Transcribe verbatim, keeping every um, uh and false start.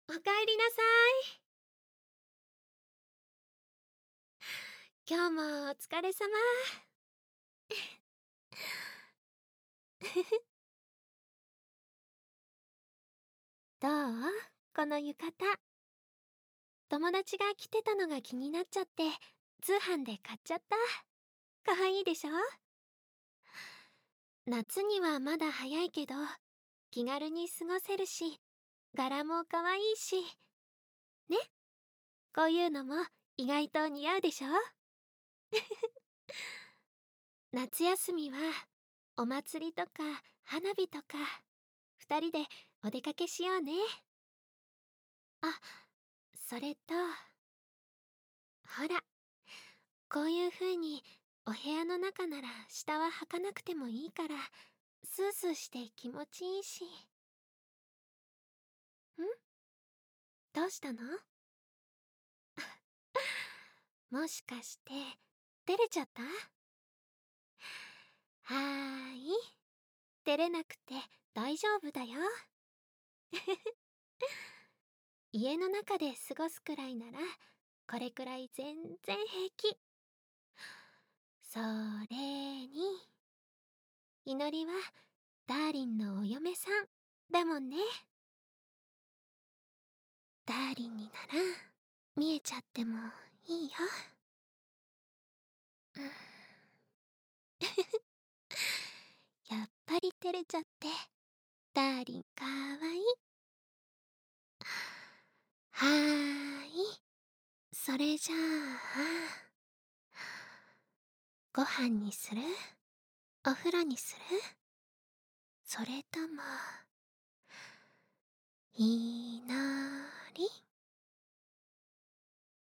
おかえりなさい。今日もお疲れ様。どう？この浴衣。友達が着てたのが気になっちゃって通販で買っちゃった。かわいいでしょ？夏にはまだ早いけど気軽に過ごせるし、柄もかわいいしね。こういうのも意外と似合うでしょ？夏休みはお祭りとか花火とか二人でお出かけしようね。あ、それとほら、こういう風にお部屋の中なら下は履かなくてもいいからスースーして気持ちいいし。ん？どうしたの？もしかして照れちゃった？はーい、照れなくて大丈夫だよ。家の中で過ごすくらいならこれくらい全然平気。それにいのりはダーリンのお嫁さんだもんね。ダーリンになら見えちゃってもいいよ。うん、やっぱり照れちゃってダーリンかわいい。はーい、それじゃあご飯にする？お風呂にする？それともい